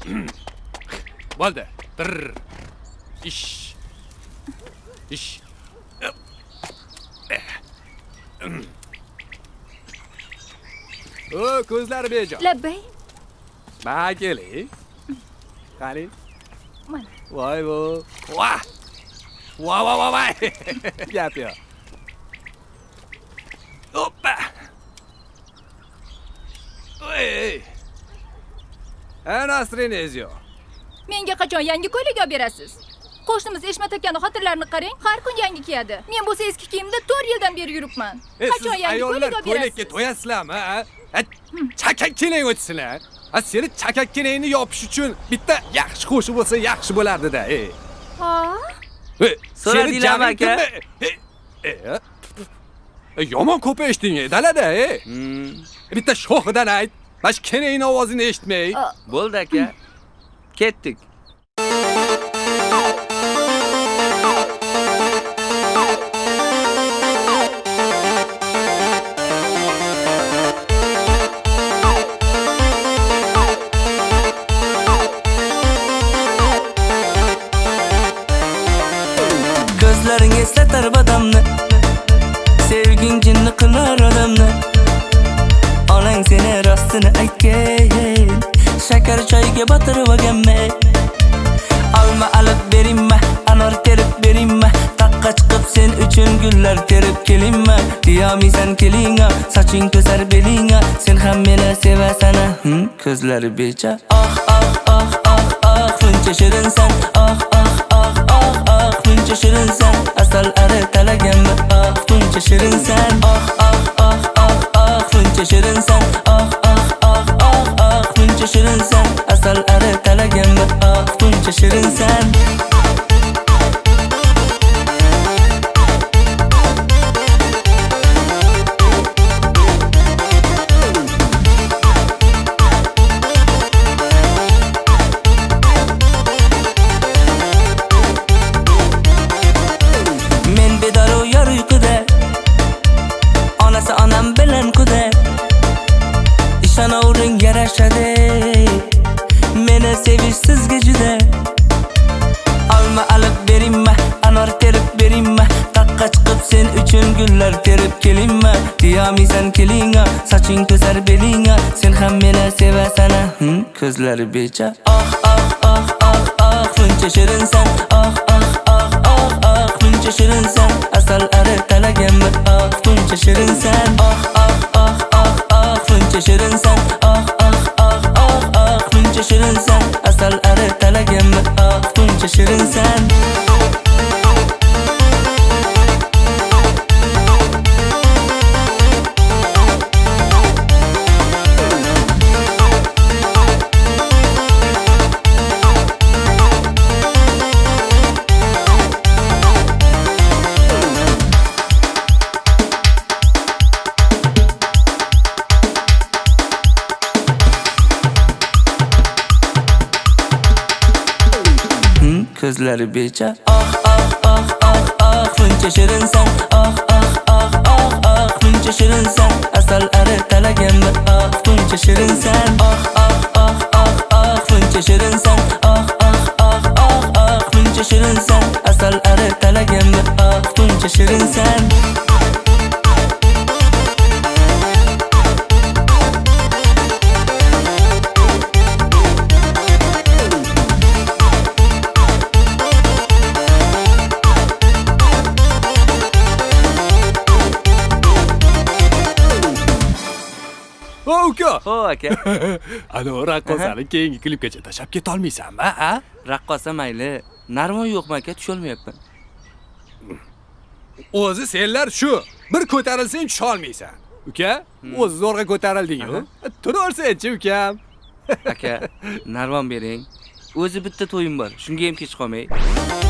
Bo'ldi. Ish. O, ko'zlari bejo. Labbay. Ma keling. Qani. Mana. Voy bu. Voy. Gap yo'q. Hoppa. Ey. Nasrinezio. Menga qachon yangi ko'ylak olib berasiz? Qo'shnimiz Eshmat akaning xotirlarini qarang, har kun yangi kiyadi. Men bo'lsa eski kiyimda 4 yildan beri yuribman. Qachon yangi ko'ylak olib berasiz? Ko'ylakka to'yasizlarmi, ha? Chakak keling o'tsinlar. Seni chakak kelingni yopish uchun bitta yaxshi qo'shiq bo'lsa yaxshi bo'lardi-da, Ha? So'radinglarmi aka? Yomon ko'p eshitding, dalada, Bitta shoxidan ayt. Bash kenayning ovozini eshitmay. Bo'ldi aka. Ketdik. Ko'zlaring eslatar badamni, sevging jinni qilar odamni. Onang seni rostini aytgan, shakar choyga botirib olganmi? Olma olib beringmi, anor terib beringmi? Taqqa chiqib sen uchun gullar terib kelingmi? Diyamisan kelinga, soching to'sar belinga, sen ham meni sevasan. Ko'zlari becha. Shuncha shirinsan. Shuncha shirinsan. Asal ari talaganmi? Shuncha shirinsan. Shuncha shirinsan. Shuncha shirinsan. Asal ari talaganmi? Shuncha shirinsan. Men bedor yor uyquda, onasi onam bilan quda. Ishonavring yarashadi, meni sevish sizga juda. Olma olib beringmi, anor terib beringmi? Taqqa chiqib sen uchun gullar terib kelingmi? Diyamisan kelinga, soching to'sar belinga, sen ham meni sevasan. Ko'zlari becha. Shuncha shirinsan. Shuncha shirinsan. Asal ari talaganmi? Shuncha shirinsan. Shuncha shirinsan. Shuncha shirinsan. Asal ari talaganmi? Shuncha shirinsan. Ko'zlari becha. Shuncha shirinsan. Shuncha shirinsan. Asal ari talaganmi? Shuncha shirinsan. Shuncha shirinsan. Shuncha shirinsan. Asal ari talaganmi? Shuncha shirinsan. Aka. Ana raqqosani keyingi klipgacha tashab keta olmaysanmi, ha? Raqqosa mayli. Narvon yo'qmi aka, tusha olmayapman. O'zi senlar shu. Bir ko'tarilsang tusha olmaysan. Uka, o'zi zo'rg'a ko'tarilding-ku. Turarsan-chi, ukam. Aka, narvon bering. O'zi bitta to'yim bor. Shunga ham kech qolmay.